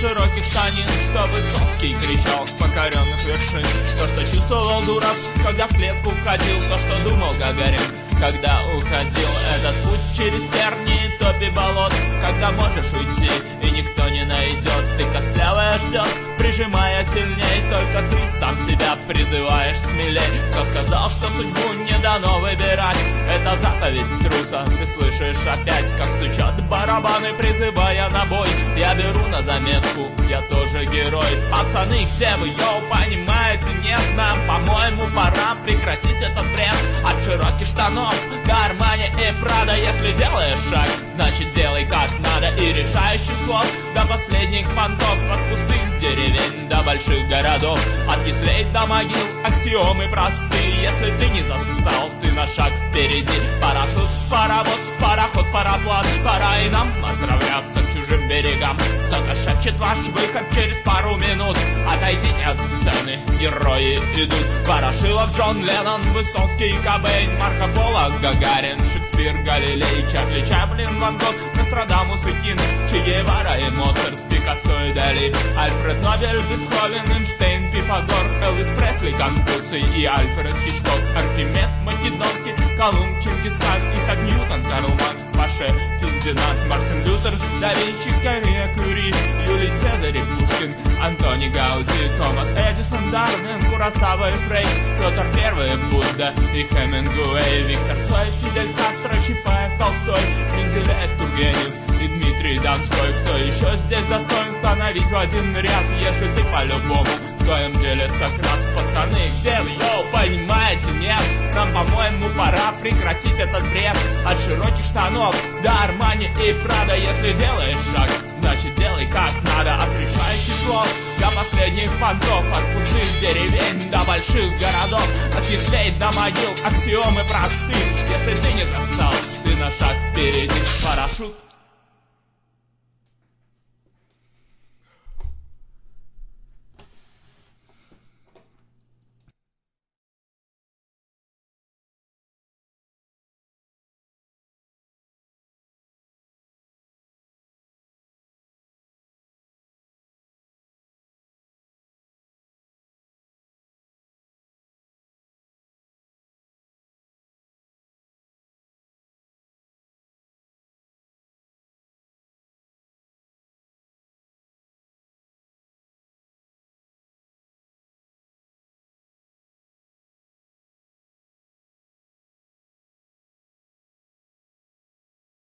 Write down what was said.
широких штанин, что Высоцкий кричал с покоренных вершин. То, что чувствовал Дуров, когда в клетку входил, то, что думал Гагарин, когда уходил. Этот путь через тернии, топи, болот, когда можешь уйти и никто не найдет. Ты костлявая ждет, прижимая сильней, только ты сам себя призываешь смелей. Кто сказал, что судьбу не дано выбирать? Это заповедь труса, ты слышишь опять, как стучат барабаны, призывая на бой. Я беру на заметку, я тоже герой. Пацаны, где вы, йоу, понимаете? Нет, нам, по-моему, пора прекратить этот бред. От широких штанов до Армани и Прада. Если делаешь шаг, значит делай как надо. И решающих слов до последних понтов. От пустых деревень до больших городов, от яслей до могил аксиомы простые. Если ты не зассал, ты на шаг впереди. Парашют, паровоз, пароход, пароплан. Пора и нам отправляться к чужим берегам. Кто-то шепчет ваш выход через пару минут. Отойдите от сцены, герои идут. Ворошилов, Джон Леннон, Высоцкий, Кобейн, Марко Поло, Гагарин, Шекспир, Галилей, Чарли Чаплин, Ван Гог, Нострадамус и Кинг, Че Гевара и Моцарт, Пикассо и Дали, Альфред Нобель, Бетховен, Эйнштейн, Пифагор, Элвис Пресли, Конфуций и Альфред Хичкок, Архимед, Македонский, Колумб, Чингисхан, Исаак Ньютон, Карл Маркс, Паше, Фердинанд, Мартин Лютер, Да Винчи, Мария Кюри, Юлий Цезарь, Пушкин, Антони Гауди, Томас Эдисон, Дарвин, Куросава и Фрейд, Петр Первый, Будда и Хемингуэй, Виктор Цой, Фидель Кастро, Чапаев, Толстой, Менделеев, Тургенев и Дмитрий Донской. Кто еще здесь достоин, становись в один ряд, если ты по-любому в своем деле Сократ. Пацаны, где вы, йоу, понимаете, нет? Нам, по-моему, пора прекратить этот бред. От широких штанов до Армани и Прада. Если делаешь шаг, значит делай как надо. От решающих слов до последних понтов, от пустых деревень до больших городов, от яслей до могил аксиомы просты. Если ты не зассал, ты на шаг впереди. Парашют,